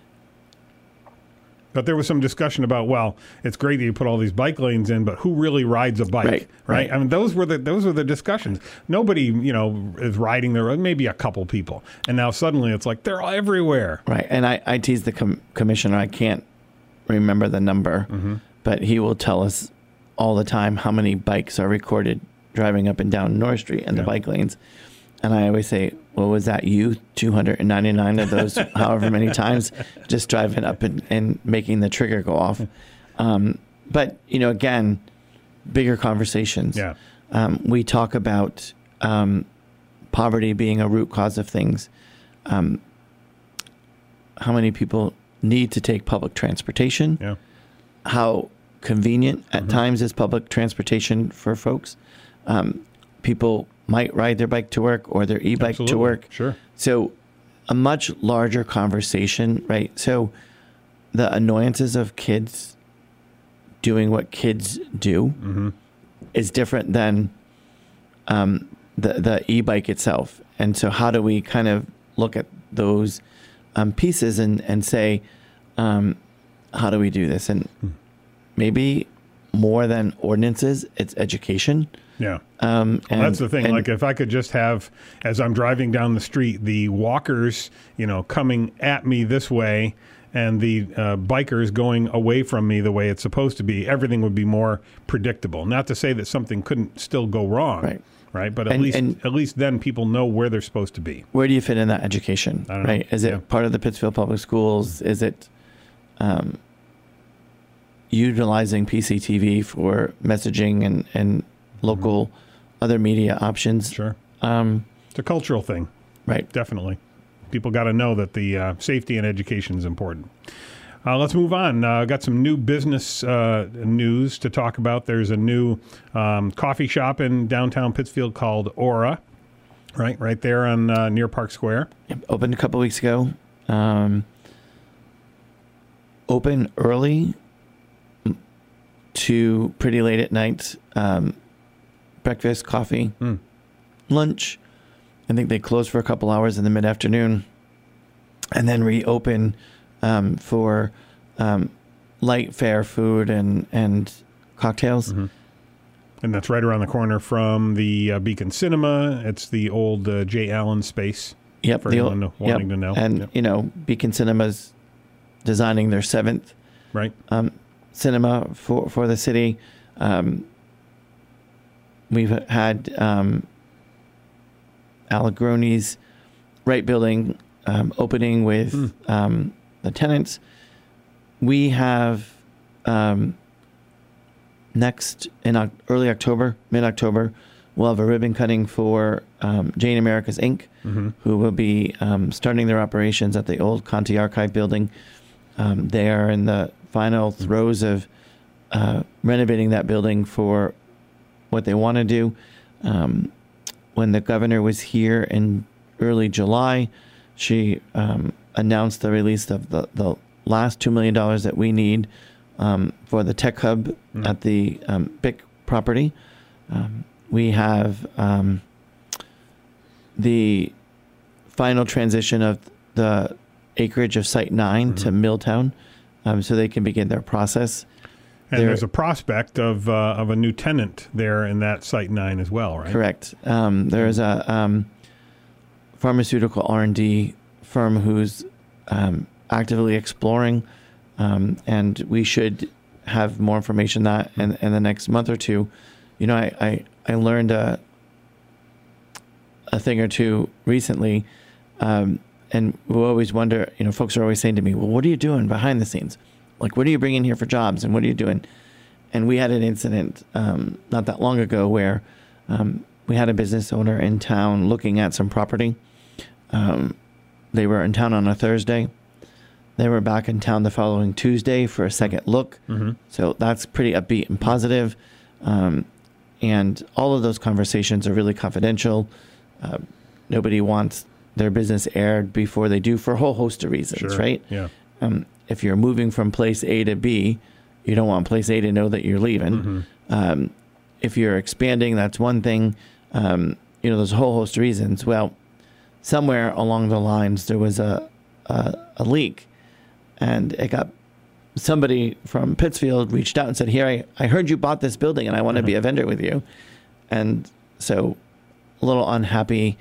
But there was some discussion about, well, it's great that you put all these bike lanes in, but who really rides a bike, right? I mean, those were the discussions. Nobody, is riding the road, maybe a couple people. And now suddenly it's like they're all everywhere. Right. And I tease the commissioner. I can't remember the number, but he will tell us all the time how many bikes are recorded driving up and down North Street in the bike lanes. And I always say, well, was that you 299 of those, however many times, just driving up and making the trigger go off? But, again, bigger conversations. Yeah. We talk about poverty being a root cause of things. How many people need to take public transportation? Yeah. How convenient at times is public transportation for folks? People might ride their bike to work or their e-bike to work. Sure. So a much larger conversation, right? So the annoyances of kids doing what kids do is different than the e-bike itself. And so how do we kind of look at those pieces and say, how do we do this? And maybe more than ordinances, it's education. Yeah. Well, that's the thing. Like, if I could just have, as I'm driving down the street, the walkers, coming at me this way, and the bikers going away from me the way it's supposed to be, everything would be more predictable. Not to say that something couldn't still go wrong, right? But at least then people know where they're supposed to be. Where do you fit in that education, I don't right? know. Is it part of the Pittsfield Public Schools? Is it utilizing PCTV for messaging and local other media options? Sure. It's a cultural thing. Right. Definitely. People got to know that the safety and education is important. Let's move on. Got some new business news to talk about. There's a new coffee shop in downtown Pittsfield called Aura, right there on near Park Square. Yep. Opened a couple weeks ago. Open early to pretty late at night. Breakfast, coffee, lunch. I think they close for a couple hours in the mid-afternoon and then reopen for light fare food and cocktails. Mm-hmm. And that's right around the corner from the Beacon Cinema. It's the old J. Allen space. Yep. For anyone wanting to know. And, Beacon Cinema's designing their 7th cinema for the city. We've had Allegroni's Wright Building opening with the tenants. We have next in early October, mid-October, we'll have a ribbon cutting for Jane America's Inc., who will be starting their operations at the old Conti Archive building. They are in the final throes of renovating that building for what they want to do. When the governor was here in early July, she announced the release of the last $2 million that we need for the tech hub at the BIC property. We have the final transition of the acreage of Site 9 to Milltown, so they can begin their process. And there's a prospect of a new tenant there in that Site 9 as well, right? Correct. There's a pharmaceutical R&D firm who's actively exploring, and we should have more information on that in the next month or two. I learned a thing or two recently, and we always wonder, folks are always saying to me, well, what are you doing behind the scenes? Like, what are you bringing here for jobs, and what are you doing? And we had an incident not that long ago where we had a business owner in town looking at some property. They were in town on a Thursday. They were back in town the following Tuesday for a second look. So that's pretty upbeat and positive. And all of those conversations are really confidential. Nobody wants their business aired before they do for a whole host of reasons, right? Yeah. If you're moving from place A to B, you don't want place A to know that you're leaving. If you're expanding, that's one thing. There's a whole host of reasons. Well, somewhere along the lines, there was a leak, and somebody from Pittsfield reached out and said, here, I heard you bought this building and I want to be a vendor with you. And so a little unhappiness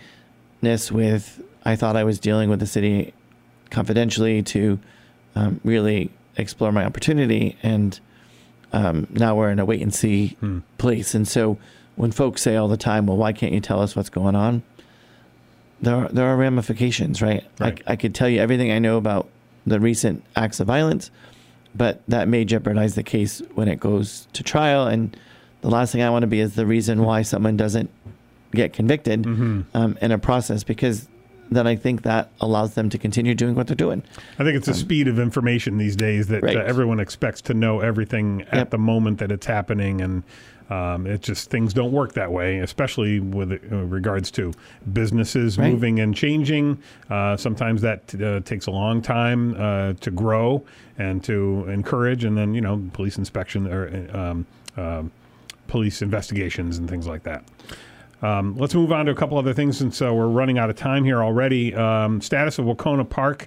I thought I was dealing with the city confidentially to really explore my opportunity. And now we're in a wait and see place. And so when folks say all the time, well, why can't you tell us what's going on? There are ramifications, right? I could tell you everything I know about the recent acts of violence, but that may jeopardize the case when it goes to trial. And the last thing I want to be is the reason why someone doesn't get convicted in a process, because then I think that allows them to continue doing what they're doing. I think it's the speed of information these days that everyone expects to know everything at the moment that it's happening. And it's just, things don't work that way, especially with regards to businesses moving and changing. Sometimes that takes a long time to grow and to encourage, and then, police inspection or police investigations and things like that. Let's move on to a couple other things since we're running out of time here already. Status of Wahconah Park.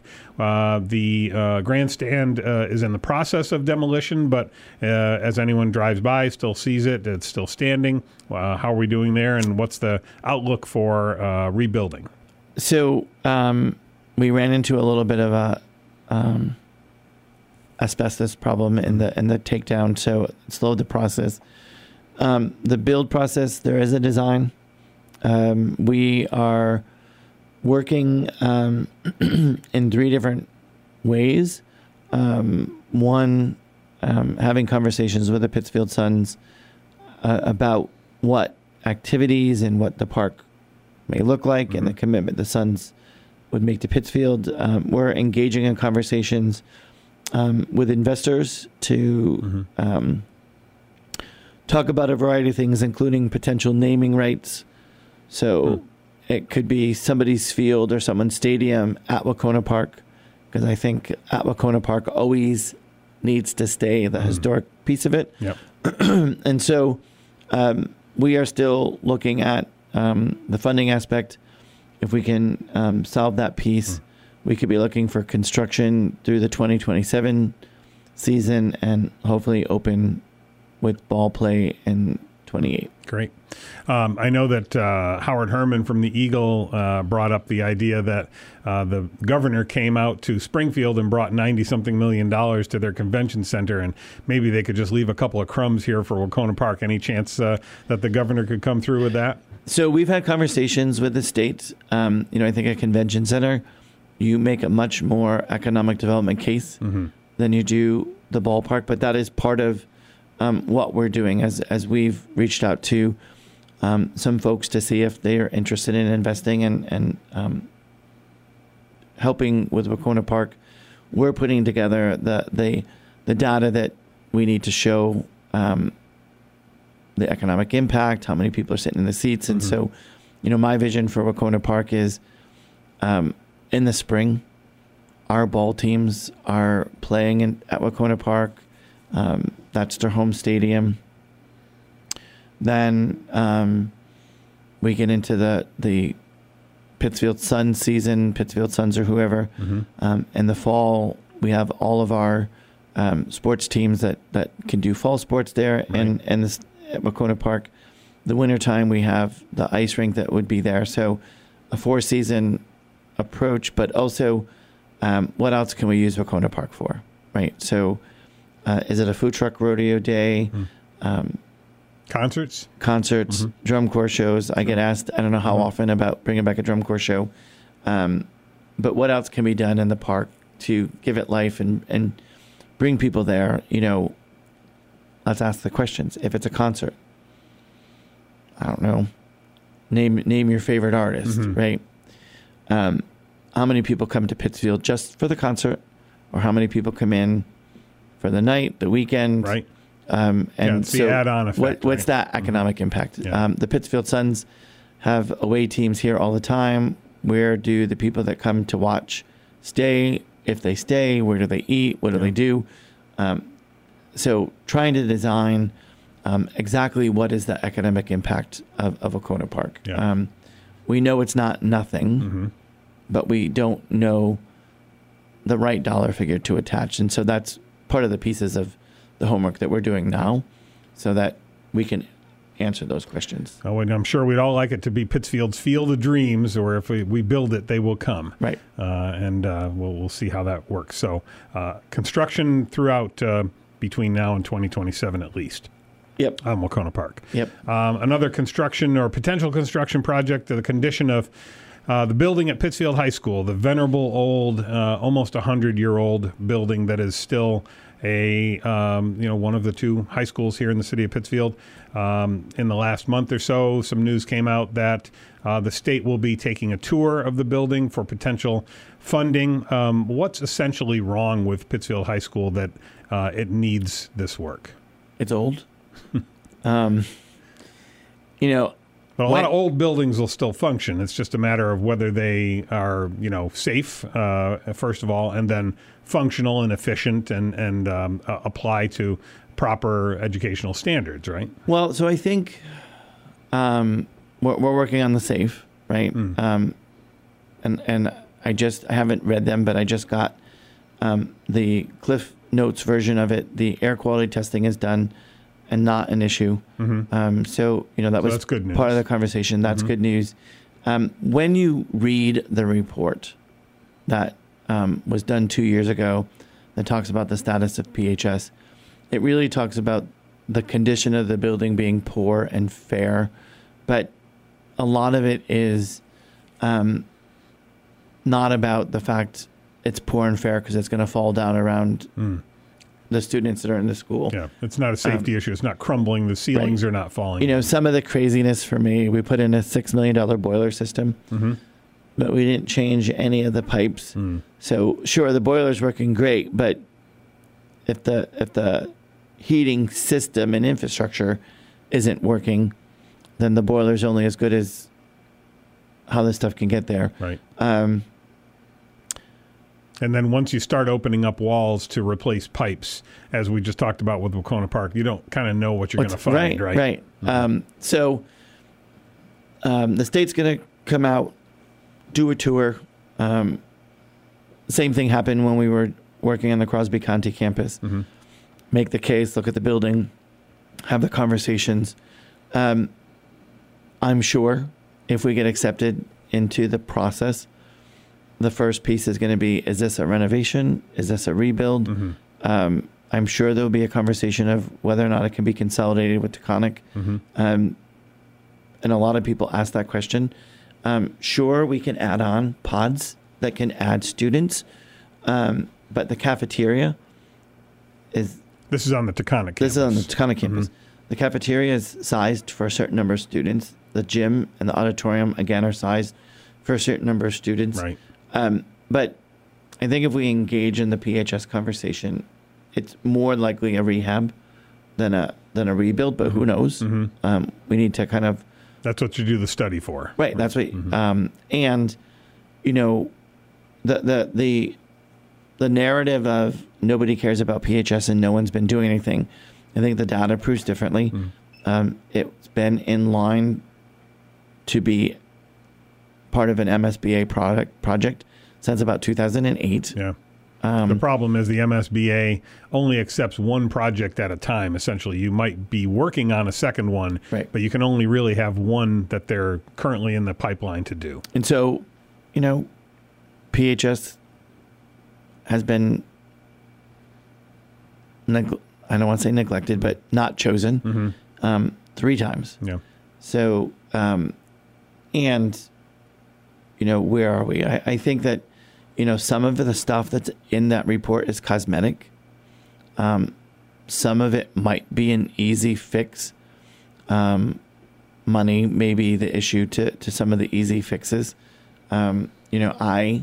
The grandstand is in the process of demolition, but as anyone drives by, still sees it. It's still standing. How are we doing there, and what's the outlook for rebuilding? So we ran into a little bit of a asbestos problem in the takedown, so it slowed the process. The build process, there is a design. We are working in 3 different ways. One, having conversations with the Pittsfield Suns about what activities and what the park may look like, and the commitment the Suns would make to Pittsfield. We're engaging in conversations with investors to talk about a variety of things, including potential naming rights. So it could be somebody's field or someone's stadium at Wahconah Park, because I think at Wahconah Park always needs to stay the historic piece of it. Yep. And so we are still looking at the funding aspect. If we can solve that piece, we could be looking for construction through the 2027 season and hopefully open with ball play in 28. Great. I know that Howard Herman from the Eagle brought up the idea that the governor came out to Springfield and brought $90-something million to their convention center, and maybe they could just leave a couple of crumbs here for Wahconah Park. Any chance that the governor could come through with that? So we've had conversations with the state. I think a convention center, you make a much more economic development case than you do the ballpark, but that is part of what we're doing as we've reached out to some folks to see if they are interested in investing and helping with Wahconah Park. We're putting together the data that we need to show the economic impact, how many people are sitting in the seats. And so, my vision for Wahconah Park is in the spring, our ball teams are playing at Wahconah Park. That's their home stadium. Then we get into the Pittsfield Suns season, Pittsfield Suns or whoever. In the fall, we have all of our sports teams that can do fall sports there, and this at Wahconah Park. The wintertime, we have the ice rink that would be there. So a 4-season approach, but also what else can we use Wahconah Park for, right? So is it a food truck rodeo day? Concerts, drum corps shows. I get asked, I don't know how often, about bringing back a drum corps show. But what else can be done in the park to give it life and bring people there? Let's ask the questions. If it's a concert, I don't know, name your favorite artist, right? How many people come to Pittsfield just for the concert, or how many people come in for the night, the weekend? Right. And it's the add-on effect. What's that economic impact? Yeah. The Pittsfield Suns have away teams here all the time. Where do the people that come to watch stay? If they stay, where do they eat? What do they do? So trying to design exactly what is the economic impact of Wahconah Park. Yeah. We know it's not nothing, but we don't know the right dollar figure to attach. And so that's part of the pieces of the homework that we're doing now, so that we can answer those questions. Oh, and I'm sure we'd all like it to be Pittsfield's Field of Dreams, or if we build it, they will come. Right. And we'll see how that works. So construction throughout between now and 2027 at least. Yep. On Wahconah Park. Yep. Another construction or potential construction project, the condition of the building at Pittsfield High School, the venerable old, almost 100-year-old building that is still one of the 2 high schools here in the city of Pittsfield. In the last month or so, some news came out that the state will be taking a tour of the building for potential funding. What's essentially wrong with Pittsfield High School that it needs this work? It's old. But a lot of old buildings will still function. It's just a matter of whether they are, safe, first of all, and then functional and efficient and apply to proper educational standards, right? Well, so I think we're working on the safe, right? And I haven't read them, but I just got the Cliff Notes version of it. The air quality testing is done and not an issue. So that was that's good news. Part of the conversation. That's good news. When you read the report that was done 2 years ago, that talks about the status of PHS. It really talks about the condition of the building being poor and fair, but a lot of it is not about the fact it's poor and fair because it's going to fall down around the students that are in the school. Yeah, it's not a safety issue. It's not crumbling. The ceilings are not falling. You know, some of the craziness for me, we put in a $6 million boiler system, but we didn't change any of the pipes. So sure, the boiler's working great, but if the heating system and infrastructure isn't working, then the boiler's only as good as how this stuff can get there. Right. And then once you start opening up walls to replace pipes, as we just talked about with Wacona Park, you don't kind of know what you're going to find, right? Right. So the state's going to come out, do a tour. Same thing happened when we were working on the Crosby County campus. Make the case, look at the building, have the conversations. I'm sure if we get accepted into the process, the first piece is going to be, is this a renovation? Is this a rebuild? I'm sure there'll be a conversation of whether or not it can be consolidated with Taconic. And a lot of people ask that question. Sure, we can add on pods that can add students, but the cafeteria is... This is on the Taconic campus. This is on the Taconic campus. The cafeteria is sized for a certain number of students. The gym and the auditorium, again, are sized for a certain number of students. Right. But I think if we engage in the PHS conversation, it's more likely a rehab than a rebuild. But who knows? We need to kind of. That's what you do the study for. Right. That's what. And you know, the narrative of nobody cares about PHS and no one's been doing anything. I think the data proves differently. It's been in line to be part of an MSBA project since about 2008. Yeah. The problem is the MSBA only accepts one project at a time, essentially. You might be working on a second one, but you can only really have one that they're currently in the pipeline to do. And so, you know, PHS has been, I don't want to say neglected, but not chosen 3 times. Yeah. So, and, you know, where are we? I think that, you know, some of the stuff that's in that report is cosmetic. Some of it might be an easy fix. Money may be the issue to some of the easy fixes. You know, I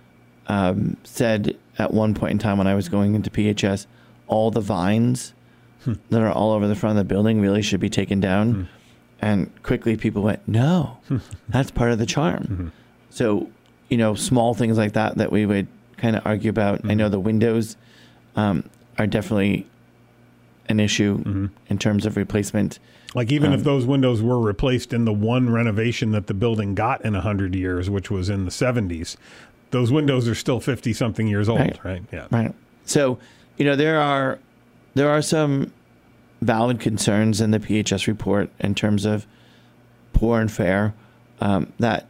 said at one point in time when I was going into PHS, all the vines that are all over the front of the building really should be taken down. And quickly people went, no, that's part of the charm. So, you know, small things like that we would kind of argue about. I know the windows are definitely an issue in terms of replacement. Like even if those windows were replaced in the one renovation that the building got in 100 years, which was in the 70s, those windows are still 50-something years old, right? Yeah. Right. So, you know, there are some valid concerns in the PHS report in terms of poor and fair that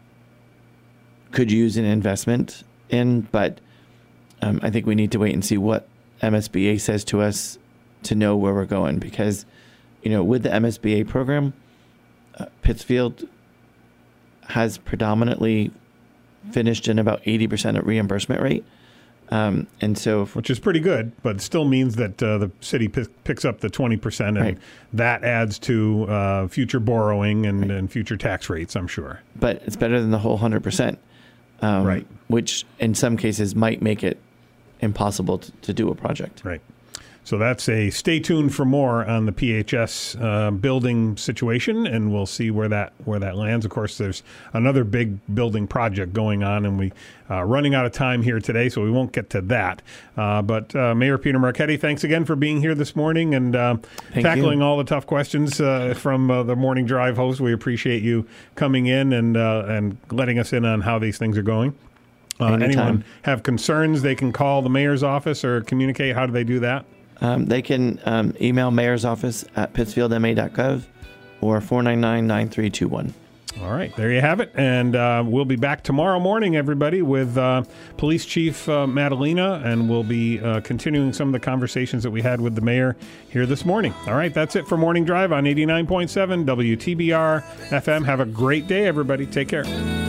could use an investment in, but I think we need to wait and see what MSBA says to us to know where we're going, because, you know, with the MSBA program, Pittsfield has predominantly finished in about 80% of reimbursement rate. And so, which is pretty good, but it still means that the city picks up the 20%, and that adds to future borrowing and future tax rates, I'm sure. But it's better than the whole 100%, which in some cases might make it impossible to do a project. Right. So that's a stay tuned for more on the PHS building situation, and we'll see where that lands. Of course, there's another big building project going on, and we running out of time here today, so we won't get to that. But Mayor Peter Marchetti, thanks again for being here this morning and tackling all the tough questions from the Morning Drive host. We appreciate you coming in and letting us in on how these things are going. Anyone have concerns, they can call the mayor's office or communicate. How do they do that? They can email mayor's office at pittsfieldma.gov or 499-9321. All right, there you have it. And we'll be back tomorrow morning, everybody, with Police Chief Madalena, and we'll be continuing some of the conversations that we had with the mayor here this morning. All right, that's it for Morning Drive on 89.7 WTBR FM. Have a great day, everybody. Take care.